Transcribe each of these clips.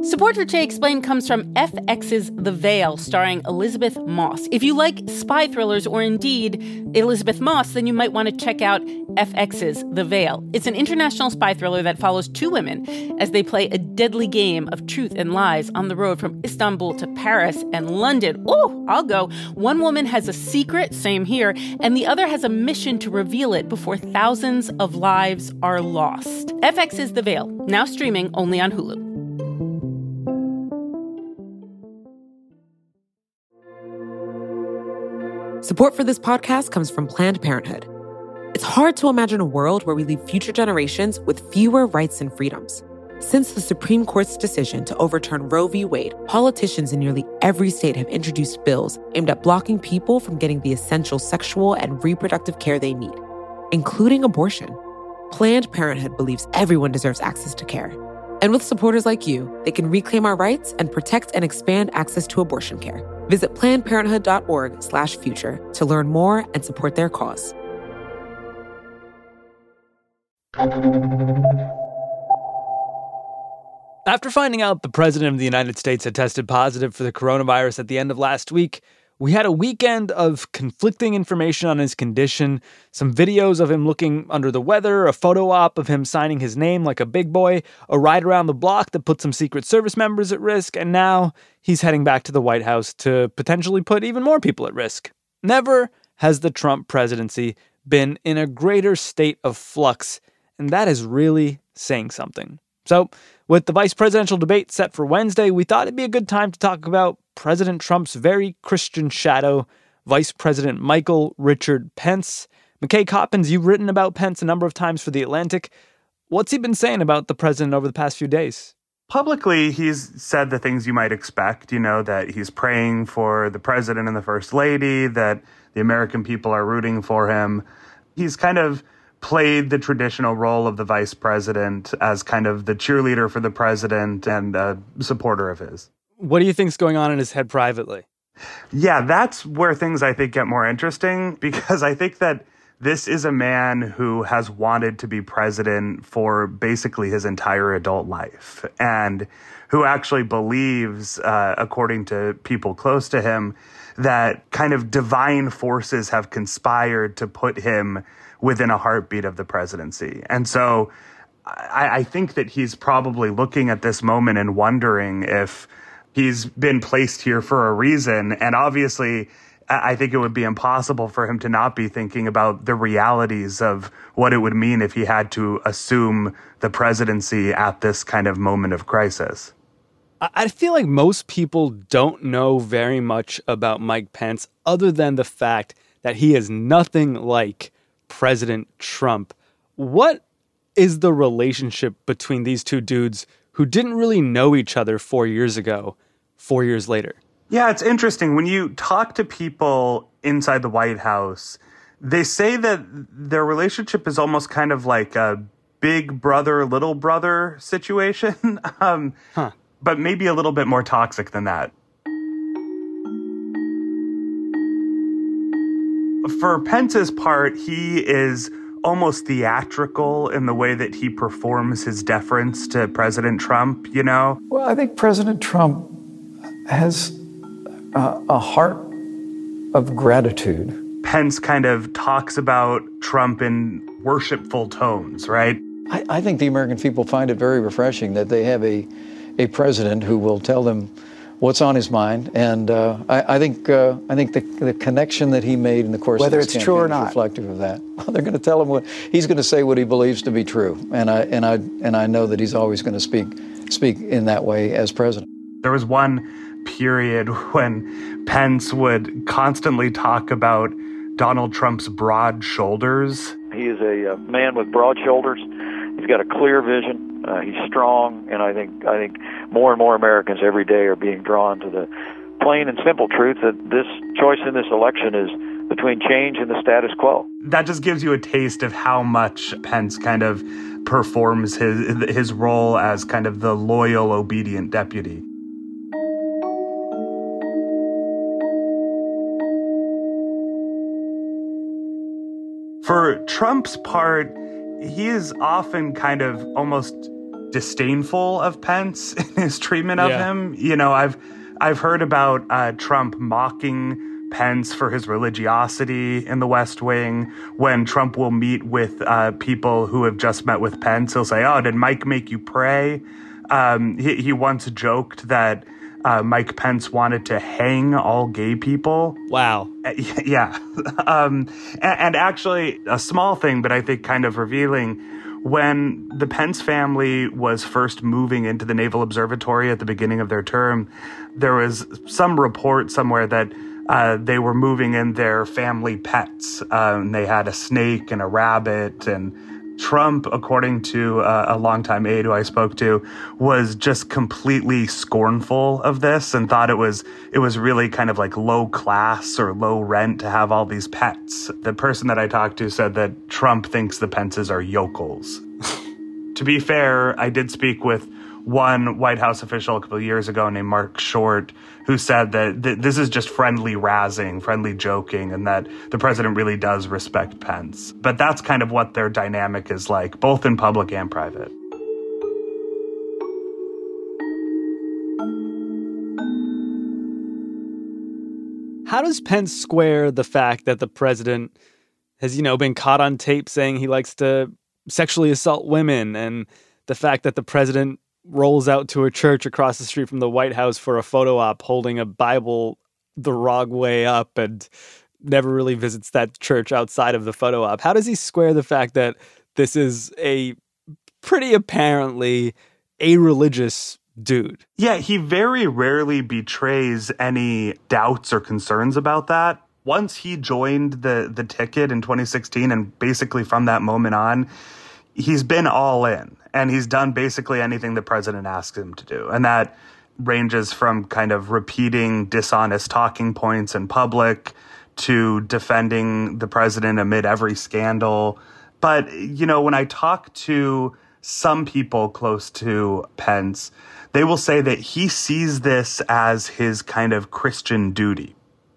Support for Che Explained comes from FX's The Veil, starring Elizabeth Moss. If you like spy thrillers or indeed Elizabeth Moss, then you might want to check out FX's The Veil. It's an international spy thriller that follows two women as they play a deadly game of truth and lies on the road from Istanbul to Paris and London. Oh, I'll go. One woman has a secret, same here, and the other has a mission to reveal it before thousands of lives are lost. FX's The Veil, now streaming only on Hulu. Support for this podcast comes from Planned Parenthood. It's hard to imagine a world where we leave future generations with fewer rights and freedoms. Since the Supreme Court's decision to overturn Roe v. Wade, politicians in nearly every state have introduced bills aimed at blocking people from getting the essential sexual and reproductive care they need, including abortion. Planned Parenthood believes everyone deserves access to care. And with supporters like you, they can reclaim our rights and protect and expand access to abortion care. Visit PlannedParenthood.org/future to learn more and support their cause. After finding out the President of the United States had tested positive for the coronavirus at the end of last week, we had a weekend of conflicting information on his condition, some videos of him looking under the weather, a photo op of him signing his name like a big boy, a ride around the block that put some Secret Service members at risk, and now he's heading back to the White House to potentially put even more people at risk. Never has the Trump presidency been in a greater state of flux, and that is really saying something. So, with the vice presidential debate set for Wednesday, we thought it'd be a good time to talk about President Trump's very Christian shadow, Vice President Michael Richard Pence. McKay Coppins, you've written about Pence a number of times for The Atlantic. What's he been saying about the president over the past few days? Publicly, he's said the things you might expect, that he's praying for the president and the first lady, that the American people are rooting for him. He's kind of played the traditional role of the vice president as kind of the cheerleader for the president and a supporter of his. What do you think's going on in his head privately? Yeah, that's where things, I think, get more interesting, because I think that this is a man who has wanted to be president for basically his entire adult life, and who actually believes, according to people close to him, that kind of divine forces have conspired to put him within a heartbeat of the presidency. And so I think that he's probably looking at this moment and wondering if he's been placed here for a reason. And obviously, I think it would be impossible for him to not be thinking about the realities of what it would mean if he had to assume the presidency at this kind of moment of crisis. I feel like most people don't know very much about Mike Pence other than the fact that he is nothing like President Trump. What is the relationship between these two dudes who didn't really know each other 4 years ago, 4 years later? Yeah, it's interesting. When you talk to people inside the White House, they say that their relationship is almost kind of like a big brother, little brother situation, but maybe a little bit more toxic than that. For Pence's part, he is almost theatrical in the way that he performs his deference to President Trump, Well, I think President Trump has a heart of gratitude. Pence kind of talks about Trump in worshipful tones, right? I think the American people find it very refreshing that they have a president who will tell them what's on his mind, and I think the connection that he made in the course whether of this it's true or campaign is not reflective of that. Well, they're going to tell him what he's going to say, what he believes to be true, and I know that he's always going to speak in that way as president. There was one period when Pence would constantly talk about Donald Trump's broad shoulders. He is a man with broad shoulders. He's got a clear vision. He's strong, and I think more and more Americans every day are being drawn to the plain and simple truth that this choice in this election is between change and the status quo. That just gives you a taste of how much Pence kind of performs his role as kind of the loyal, obedient deputy. For Trump's part, he is often kind of almost disdainful of Pence in his treatment of him. You know, I've heard about Trump mocking Pence for his religiosity in the West Wing. When Trump will meet with people who have just met with Pence, he'll say, "Oh, did Mike make you pray?" He once joked that Mike Pence wanted to hang all gay people. Wow. Yeah. And actually, a small thing, but I think kind of revealing, when the Pence family was first moving into the Naval Observatory at the beginning of their term, there was some report somewhere that they were moving in their family pets. They had a snake and a rabbit, and Trump, according to a longtime aide who I spoke to, was just completely scornful of this and thought it was really kind of like low class or low rent to have all these pets. The person that I talked to said that Trump thinks the Pences are yokels. To be fair, I did speak with one White House official a couple of years ago named Mark Short, who said that this is just friendly razzing, friendly joking, and that the president really does respect Pence. But that's kind of what their dynamic is like, both in public and private. How does Pence square the fact that the president has, been caught on tape saying he likes to sexually assault women, and the fact that the president rolls out to a church across the street from the White House for a photo op holding a Bible the wrong way up and never really visits that church outside of the photo op? How does he square the fact that this is a pretty apparently a-religious dude? Yeah, he very rarely betrays any doubts or concerns about that. Once he joined the ticket in 2016, and basically from that moment on, he's been all in. And he's done basically anything the president asks him to do. And that ranges from kind of repeating dishonest talking points in public to defending the president amid every scandal. But, when I talk to some people close to Pence, they will say that he sees this as his kind of Christian duty.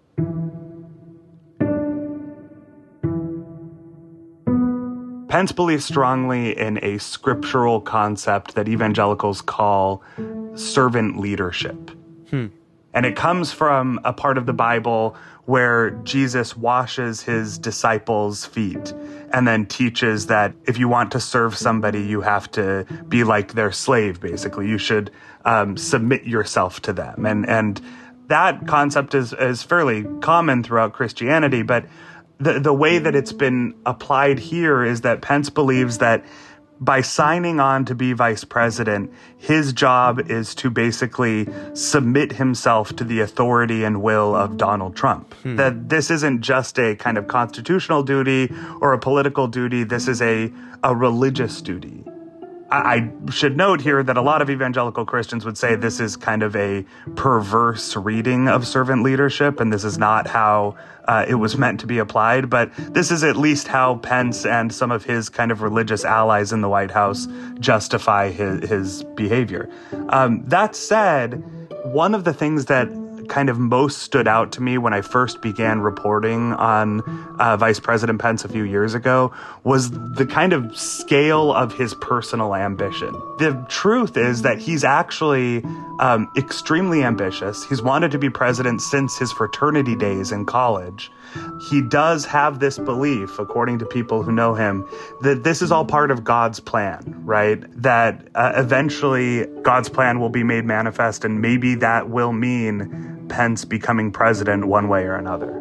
Pence believes strongly in a scriptural concept that evangelicals call servant leadership. And it comes from a part of the Bible where Jesus washes his disciples' feet and then teaches that if you want to serve somebody, you have to be like their slave, basically. You should submit yourself to them. And that concept is fairly common throughout Christianity, but the way that it's been applied here is that Pence believes that by signing on to be vice president, his job is to basically submit himself to the authority and will of Donald Trump. That this isn't just a kind of constitutional duty or a political duty. This is a religious duty. I should note here that a lot of evangelical Christians would say this is kind of a perverse reading of servant leadership, and this is not how it was meant to be applied. But this is at least how Pence and some of his kind of religious allies in the White House justify his behavior. That said, one of the things that kind of most stood out to me when I first began reporting on Vice President Pence a few years ago was the kind of scale of his personal ambition. The truth is that he's actually extremely ambitious. He's wanted to be president since his fraternity days in college. He does have this belief, according to people who know him, that this is all part of God's plan, right? That eventually God's plan will be made manifest, and maybe that will mean Pence becoming president one way or another.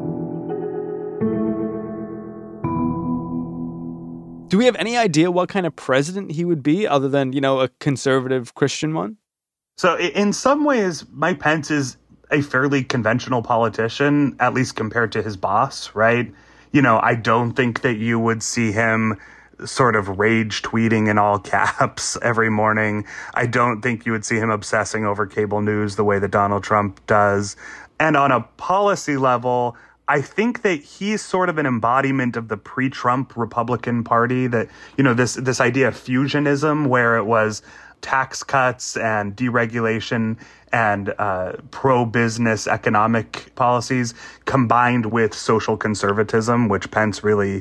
Do we have any idea what kind of president he would be other than, a conservative Christian one? So in some ways, Mike Pence is a fairly conventional politician, at least compared to his boss, right? I don't think that you would see him sort of rage tweeting in all caps every morning. I don't think you would see him obsessing over cable news the way that Donald Trump does. And on a policy level, I think that he's sort of an embodiment of the pre-Trump Republican Party, that, this idea of fusionism, where it was tax cuts and deregulation and pro-business economic policies combined with social conservatism, which Pence really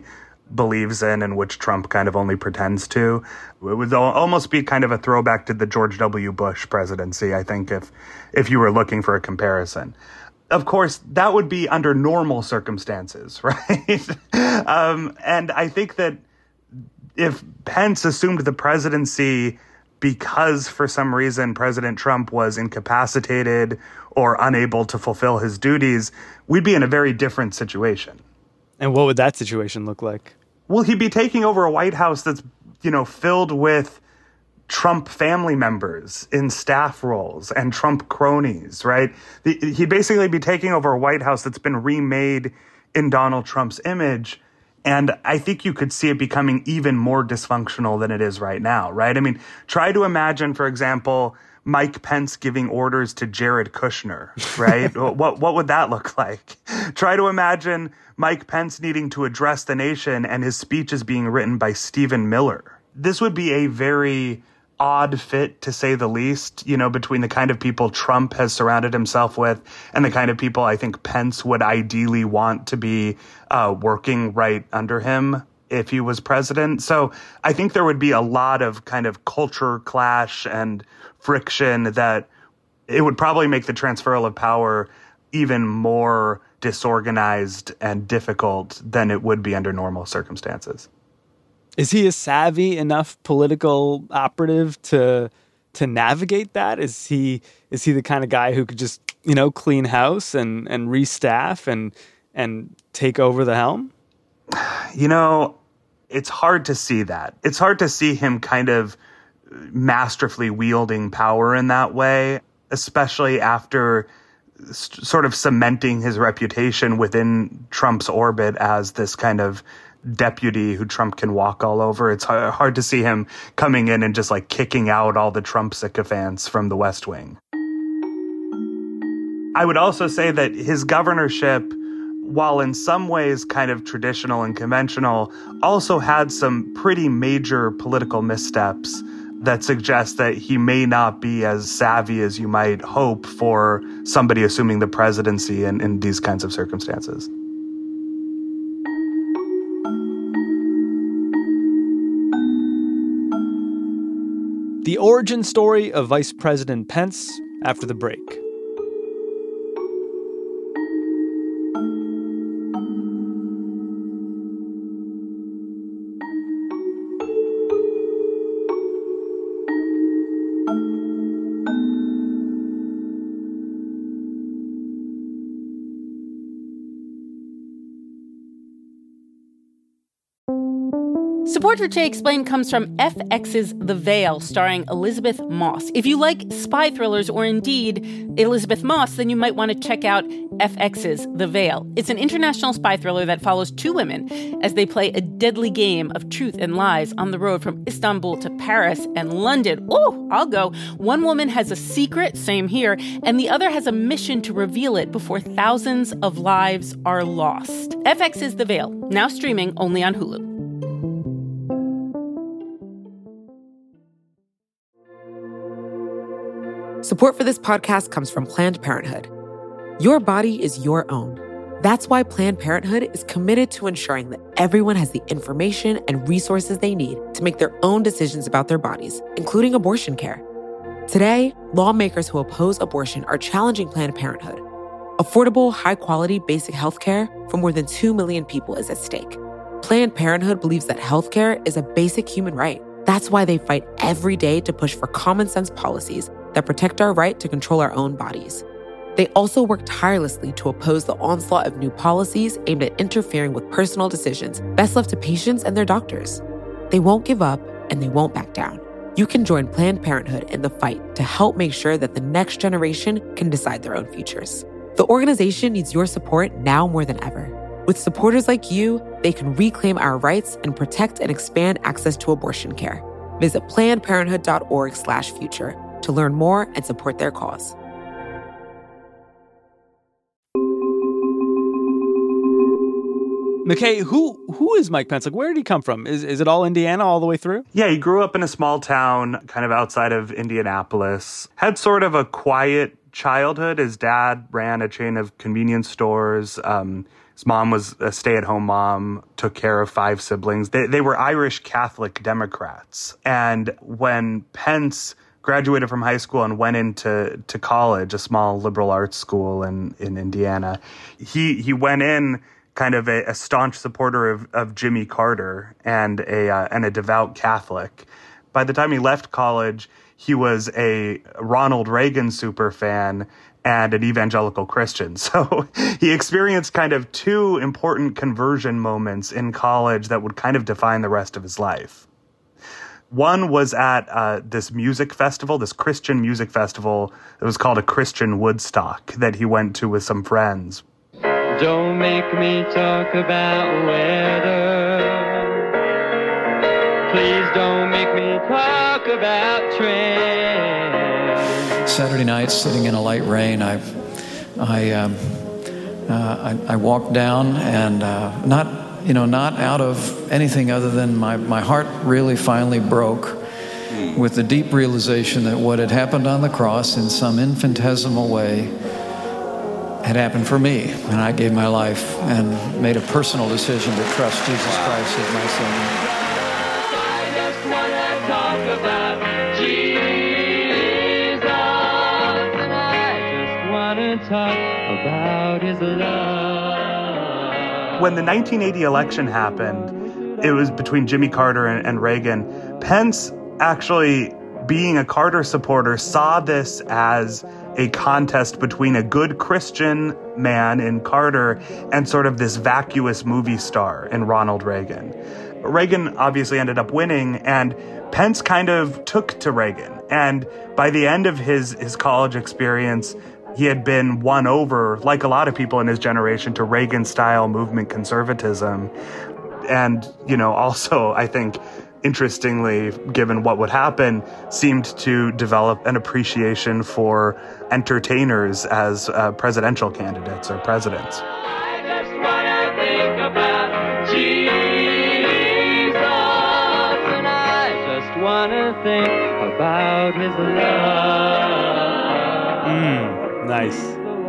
believes in and which Trump kind of only pretends to. It would almost be kind of a throwback to the George W. Bush presidency, I think, if you were looking for a comparison. Of course, that would be under normal circumstances, right? And I think that if Pence assumed the presidency because for some reason President Trump was incapacitated or unable to fulfill his duties, we'd be in a very different situation. And what would that situation look like? Well, he'd be taking over a White House that's, filled with Trump family members in staff roles and Trump cronies, right? He'd basically be taking over a White House that's been remade in Donald Trump's image. And I think you could see it becoming even more dysfunctional than it is right now, right? I mean, try to imagine, for example, Mike Pence giving orders to Jared Kushner, right? What would that look like? Try to imagine Mike Pence needing to address the nation and his speech is being written by Stephen Miller. This would be a very odd fit, to say the least, between the kind of people Trump has surrounded himself with and the kind of people I think Pence would ideally want to be working right under him if he was president. So I think there would be a lot of kind of culture clash and friction that it would probably make the transferal of power even more disorganized and difficult than it would be under normal circumstances. Is he a savvy enough political operative to navigate that? Is he the kind of guy who could just, clean house and restaff and take over the helm? It's hard to see that. It's hard to see him kind of masterfully wielding power in that way, especially after sort of cementing his reputation within Trump's orbit as this kind of deputy who Trump can walk all over. It's hard to see him coming in and just like kicking out all the Trump sycophants from the West Wing. I would also say that his governorship, while in some ways kind of traditional and conventional, also had some pretty major political missteps that suggest that he may not be as savvy as you might hope for somebody assuming the presidency in these kinds of circumstances. The origin story of Vice President Pence after the break. Support for Jay Explained comes from FX's The Veil, starring Elizabeth Moss. If you like spy thrillers or indeed Elizabeth Moss, then you might want to check out FX's The Veil. It's an international spy thriller that follows two women as they play a deadly game of truth and lies on the road from Istanbul to Paris and London. Oh, I'll go. One woman has a secret, same here, and the other has a mission to reveal it before thousands of lives are lost. FX's The Veil, now streaming only on Hulu. Support for this podcast comes from Planned Parenthood. Your body is your own. That's why Planned Parenthood is committed to ensuring that everyone has the information and resources they need to make their own decisions about their bodies, including abortion care. Today, lawmakers who oppose abortion are challenging Planned Parenthood. Affordable, high-quality basic health care for more than 2 million people is at stake. Planned Parenthood believes that health care is a basic human right. That's why they fight every day to push for common-sense policies that protect our right to control our own bodies. They also work tirelessly to oppose the onslaught of new policies aimed at interfering with personal decisions best left to patients and their doctors. They won't give up, and they won't back down. You can join Planned Parenthood in the fight to help make sure that the next generation can decide their own futures. The organization needs your support now more than ever. With supporters like you, they can reclaim our rights and protect and expand access to abortion care. Visit PlannedParenthood.org/future to learn more and support their cause. McKay, who is Mike Pence? Like, where did he come from? Is it all Indiana all the way through? Yeah, he grew up in a small town kind of outside of Indianapolis. Had sort of a quiet childhood. His dad ran a chain of convenience stores. His mom was a stay-at-home mom, took care of 5 siblings. They were Irish Catholic Democrats. And when Pence graduated from high school and went into college, a small liberal arts school in Indiana, he went in kind of a staunch supporter of Jimmy Carter and a devout Catholic. By the time he left college, he was a Ronald Reagan superfan and an evangelical Christian. So he experienced kind of 2 important conversion moments in college that would kind of define the rest of his life. One was at this music festival, this Christian music festival. It was called a Christian Woodstock that he went to with some friends. Don't make me talk about weather. Please don't make me talk about trends. Saturday night, sitting in a light rain, I walked down, and not out of anything other than my heart really finally broke with the deep realization that what had happened on the cross in some infinitesimal way had happened for me. And I gave my life and made a personal decision to trust Jesus Christ as my Savior. I just want to talk about Jesus, and I just want to talk about his love. When the 1980 election happened, it was between Jimmy Carter and Reagan. Pence, actually being a Carter supporter, saw this as a contest between a good Christian man in Carter and sort of this vacuous movie star in Ronald Reagan. Reagan obviously ended up winning, and Pence kind of took to Reagan. And by the end of his college experience, he had been won over, like a lot of people in his generation, to Reagan-style movement conservatism. And, also, I think, interestingly, given what would happen, seemed to develop an appreciation for entertainers as presidential candidates or presidents. I just want to think about Jesus, and I just want to think about his love. Nice.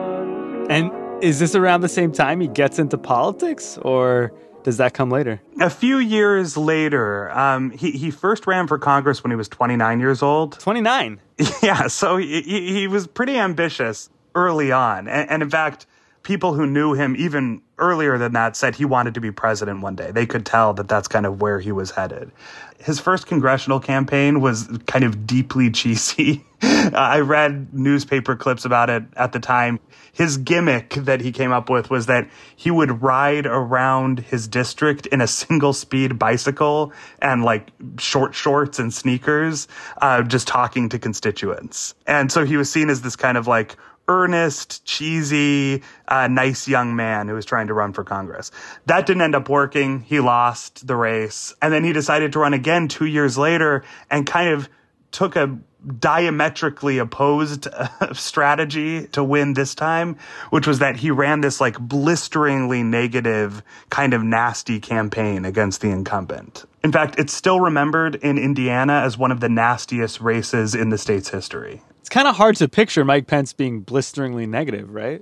And is this around the same time he gets into politics, or does that come later? A few years later, he first ran for Congress when he was 29 years old. 29? Yeah, so he was pretty ambitious early on. And in fact, people who knew him even earlier than that said he wanted to be president one day. They could tell that that's kind of where he was headed. His first congressional campaign was kind of deeply cheesy. I read newspaper clips about it at the time. His gimmick that he came up with was that he would ride around his district in a single-speed bicycle and short shorts and sneakers, just talking to constituents. And so he was seen as this kind of earnest, cheesy, nice young man who was trying to run for Congress. That didn't end up working. He lost the race. And then he decided to run again 2 years later and kind of took a diametrically opposed strategy to win this time, which was that he ran this blisteringly negative, kind of nasty campaign against the incumbent. In fact, it's still remembered in Indiana as one of the nastiest races in the state's history. It's kind of hard to picture Mike Pence being blisteringly negative, right?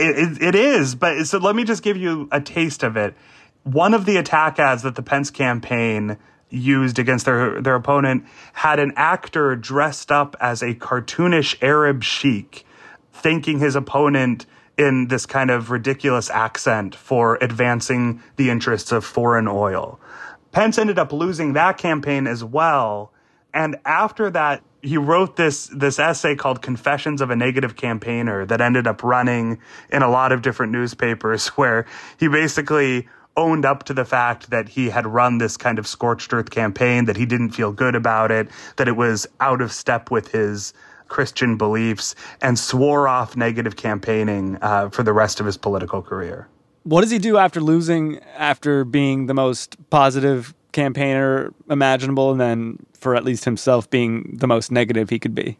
It is, but so let me just give you a taste of it. One of the attack ads that the Pence campaign used against their opponent had an actor dressed up as a cartoonish Arab sheik, thanking his opponent in this kind of ridiculous accent for advancing the interests of foreign oil. Pence ended up losing that campaign as well. And after that, he wrote this essay called Confessions of a Negative Campaigner that ended up running in a lot of different newspapers, where he basically owned up to the fact that he had run this kind of scorched earth campaign, that he didn't feel good about it, that it was out of step with his Christian beliefs, and swore off negative campaigning for the rest of his political career. What does he do after losing, after being the most positive campaigner imaginable, and then for at least himself being the most negative he could be?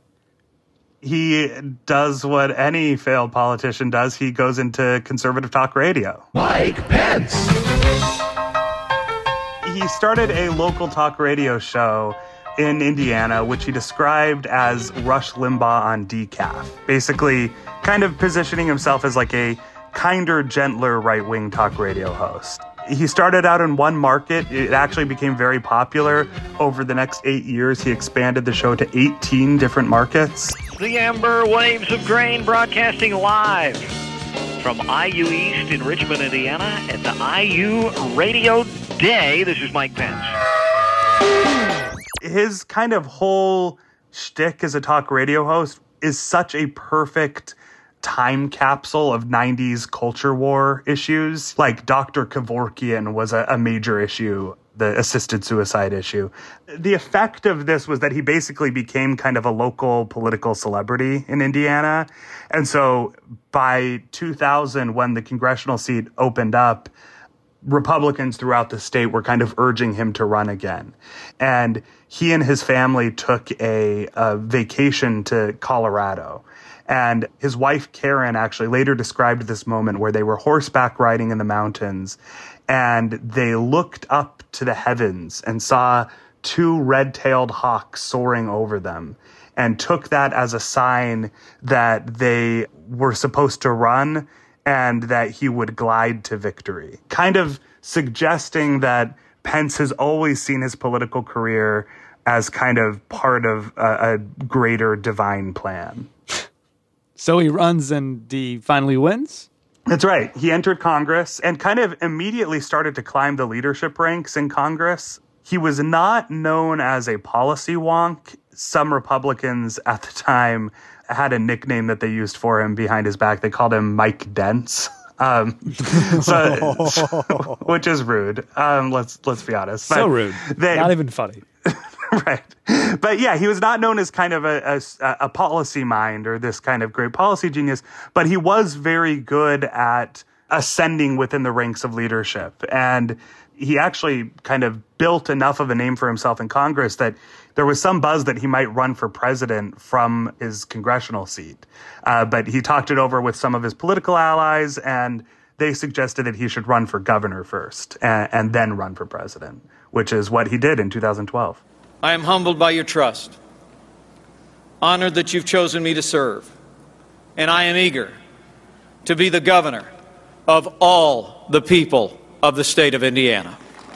He does what any failed politician does. He goes into conservative talk radio. Mike Pence! He started a local talk radio show in Indiana, which he described as Rush Limbaugh on decaf. Basically, kind of positioning himself as a kinder, gentler right-wing talk radio host. He started out in one market. It actually became very popular. Over the next 8 years, he expanded the show to 18 different markets. The Amber Waves of Grain broadcasting live from IU East in Richmond, Indiana at the IU Radio Day. This is Mike Pence. His kind of whole shtick as a talk radio host is such a perfect time capsule of 90s culture war issues. Like Dr. Kevorkian was a major issue, the assisted suicide issue. The effect of this was that he basically became kind of a local political celebrity in Indiana. And so by 2000, when the congressional seat opened up, Republicans throughout the state were kind of urging him to run again. And he and his family took a vacation to Colorado. And his wife, Karen, actually later described this moment where they were horseback riding in the mountains and they looked up to the heavens and saw two red-tailed hawks soaring over them and took that as a sign that they were supposed to run and that he would glide to victory, kind of suggesting that Pence has always seen his political career as kind of part of a greater divine plan. So he runs and he finally wins? That's right. He entered Congress and kind of immediately started to climb the leadership ranks in Congress. He was not known as a policy wonk. Some Republicans at the time had a nickname that they used for him behind his back. They called him Mike Dents, which is rude. Let's be honest. So rude. Not even funny. Right. But yeah, he was not known as kind of a policy mind or this kind of great policy genius, but he was very good at ascending within the ranks of leadership. And he actually kind of built enough of a name for himself in Congress that there was some buzz that he might run for president from his congressional seat. But he talked it over with some of his political allies, and they suggested that he should run for governor first and then run for president, which is what he did in 2012. I am humbled by your trust, honored that you've chosen me to serve, and I am eager to be the governor of all the people of the state of Indiana.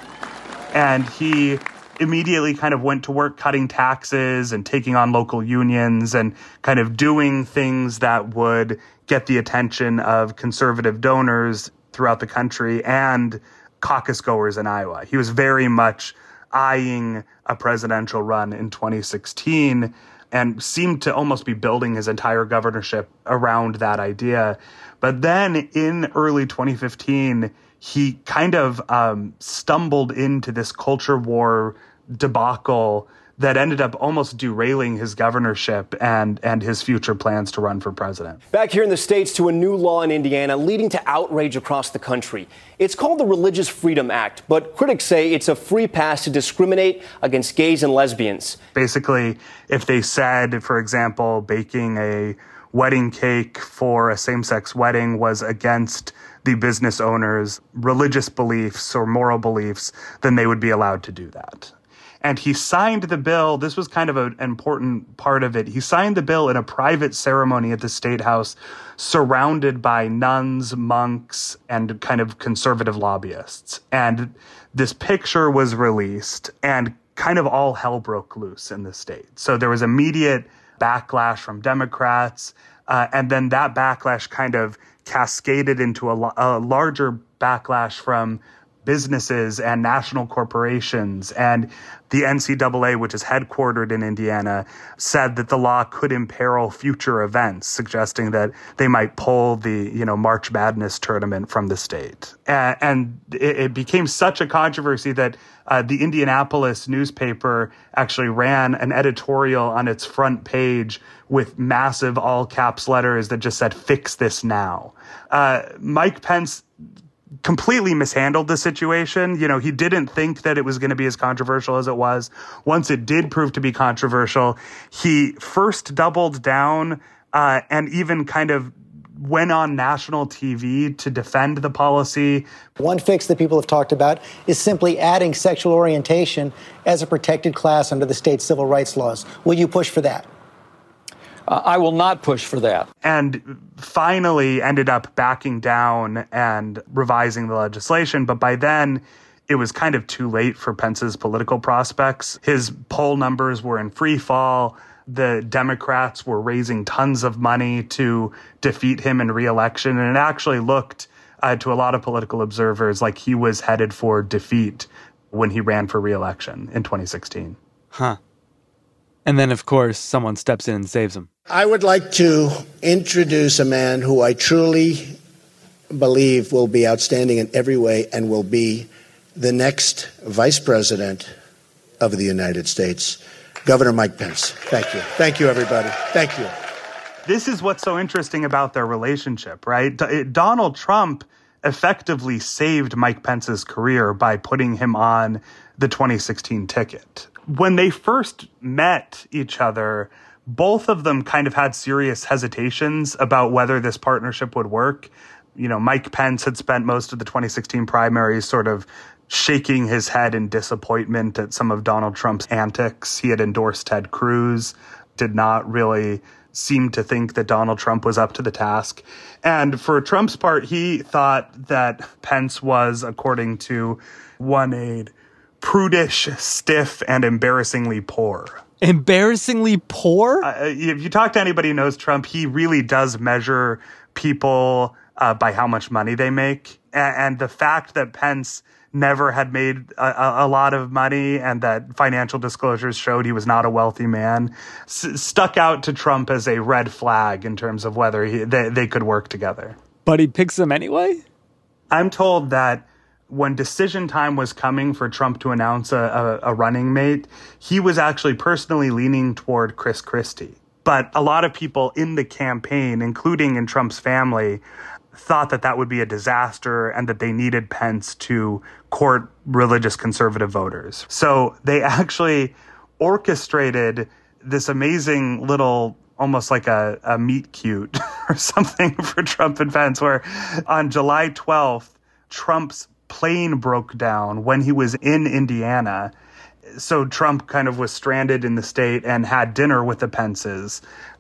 And he immediately kind of went to work cutting taxes and taking on local unions and kind of doing things that would get the attention of conservative donors throughout the country and caucus goers in Iowa. He was very much eyeing a presidential run in 2016 and seemed to almost be building his entire governorship around that idea. But then in early 2015, he kind of stumbled into this culture war debacle that ended up almost derailing his governorship and his future plans to run for president. Back here in the States to a new law in Indiana leading to outrage across the country. It's called the Religious Freedom Act, but critics say it's a free pass to discriminate against gays and lesbians. Basically, if they said, for example, baking a wedding cake for a same-sex wedding was against the business owner's religious beliefs or moral beliefs, then they would be allowed to do that. And he signed the bill. This was kind of an important part of it. He signed the bill in a private ceremony at the State House, surrounded by nuns, monks, and kind of conservative lobbyists. And this picture was released, and kind of all hell broke loose in the state. So there was immediate backlash from Democrats, and then that backlash kind of cascaded into a larger backlash from businesses and national corporations. And the NCAA, which is headquartered in Indiana, said that the law could imperil future events, suggesting that they might pull the, March Madness tournament from the state. And it became such a controversy that the Indianapolis newspaper actually ran an editorial on its front page with massive all caps letters that just said, "Fix this now." Mike Pence completely mishandled the situation. He didn't think that it was going to be as controversial as it was. Once it did prove to be controversial, he first doubled down and even kind of went on national TV to defend the policy. One fix that people have talked about is simply adding sexual orientation as a protected class under the state's civil rights laws. Will you push for that? I will not push for that. And finally ended up backing down and revising the legislation. But by then, it was kind of too late for Pence's political prospects. His poll numbers were in free fall. The Democrats were raising tons of money to defeat him in re-election. And it actually looked to a lot of political observers like he was headed for defeat when he ran for re-election in 2016. Huh. And then, of course, someone steps in and saves him. I would like to introduce a man who I truly believe will be outstanding in every way and will be the next vice president of the United States, Governor Mike Pence. Thank you. Thank you, everybody. Thank you. This is what's so interesting about their relationship, right? Donald Trump effectively saved Mike Pence's career by putting him on the 2016 ticket. When they first met each other, both of them kind of had serious hesitations about whether this partnership would work. You know, Mike Pence had spent most of the 2016 primaries sort of shaking his head in disappointment at some of Donald Trump's antics. He had endorsed Ted Cruz, did not really seem to think that Donald Trump was up to the task. And for Trump's part, he thought that Pence was, according to one aide, prudish, stiff, and embarrassingly poor. Embarrassingly poor? If you talk to anybody who knows Trump, he really does measure people by how much money they make. And the fact that Pence never had made a lot of money and that financial disclosures showed he was not a wealthy man stuck out to Trump as a red flag in terms of whether they could work together. But he picks him anyway? I'm told that when decision time was coming for Trump to announce a running mate, he was actually personally leaning toward Chris Christie. But a lot of people in the campaign, including in Trump's family, thought that that would be a disaster and that they needed Pence to court religious conservative voters. So they actually orchestrated this amazing little, almost like a meet cute or something for Trump and Pence, where on July 12th, Trump's plane broke down when he was in Indiana. So Trump kind of was stranded in the state and had dinner with the Pences,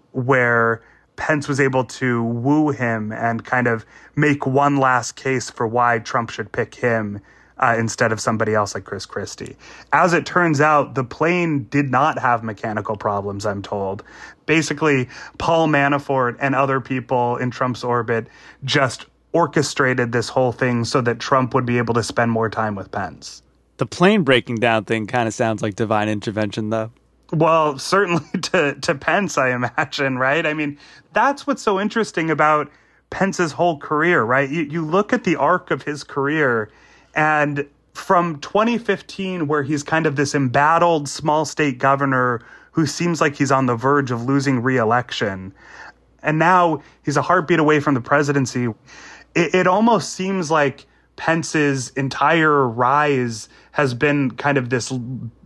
where Pence was able to woo him and kind of make one last case for why Trump should pick him instead of somebody else like Chris Christie. As it turns out, the plane did not have mechanical problems, I'm told. Basically, Paul Manafort and other people in Trump's orbit just orchestrated this whole thing so that Trump would be able to spend more time with Pence. The plane breaking down thing kind of sounds like divine intervention, though. Well, certainly to Pence, I imagine, right? I mean, that's what's so interesting about Pence's whole career, right? You look at the arc of his career, and from 2015, where he's kind of this embattled small state governor who seems like he's on the verge of losing re-election, and now he's a heartbeat away from the presidency, it almost seems like Pence's entire rise has been kind of this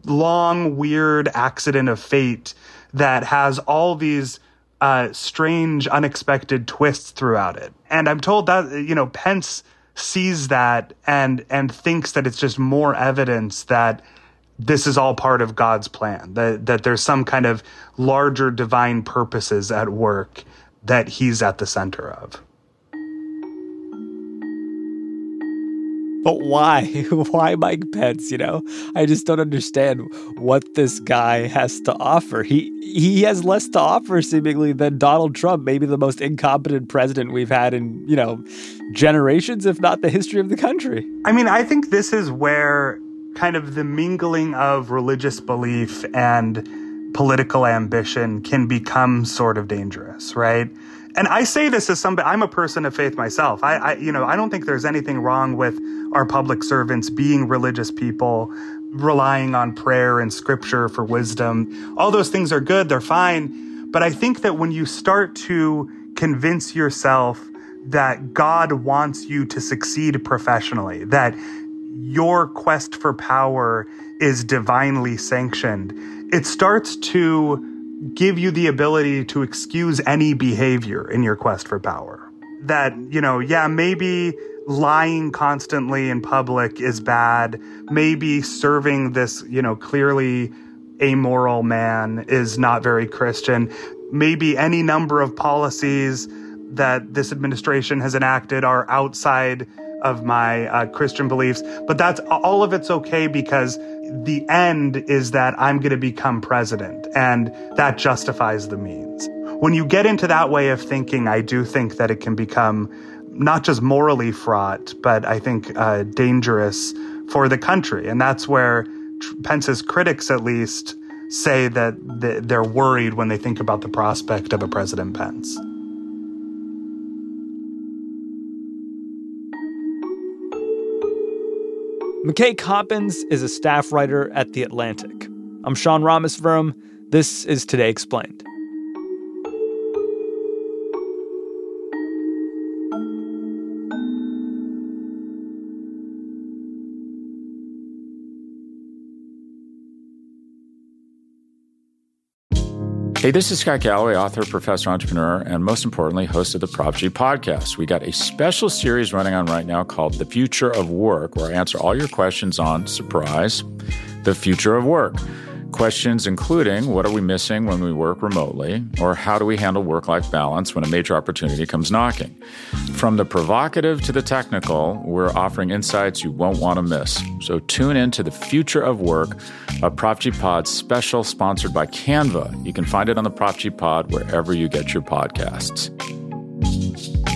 long, weird accident of fate that has all these strange, unexpected twists throughout it. And I'm told that, you know, Pence sees that and thinks that it's just more evidence that this is all part of God's plan, that there's some kind of larger divine purposes at work that he's at the center of. But why? Why Mike Pence, you know? I just don't understand what this guy has to offer. He has less to offer, seemingly, than Donald Trump, maybe the most incompetent president we've had in, you know, generations, if not the history of the country. I mean, I think this is where kind of the mingling of religious belief and political ambition can become sort of dangerous, right? And I say this as somebody, I'm a person of faith myself. I don't think there's anything wrong with our public servants being religious people, relying on prayer and scripture for wisdom. All those things are good, they're fine. But I think that when you start to convince yourself that God wants you to succeed professionally, that your quest for power is divinely sanctioned, it starts to give you the ability to excuse any behavior in your quest for power. That, you know, maybe lying constantly in public is bad. Maybe serving this, you know, clearly amoral man is not very Christian. maybe any number of policies that this administration has enacted are outside of my Christian beliefs. But that's all of it's okay because the end is that I'm going to become president, and that justifies the means. When you get into that way of thinking, I do think that it can become not just morally fraught, but I think dangerous for the country. And that's where Pence's critics, at least, say that they're worried when they think about the prospect of a President Pence. McKay Coppins is a staff writer at The Atlantic. I'm Sean Rameswaram. This is Today Explained. Hey, this is Scott Galloway, author, professor, entrepreneur, and most importantly, host of the Prop G podcast. We got a special series running on right now called The Future of Work, where I answer all your questions on, surprise, the future of work. Questions including, what are we missing when we work remotely? Or how do we handle work-life balance when a major opportunity comes knocking? From the provocative to the technical, we're offering insights you won't want to miss. So tune in to The Future of Work, a Prop G Pod special sponsored by Canva. You can find it on the Prop G Pod wherever you get your podcasts.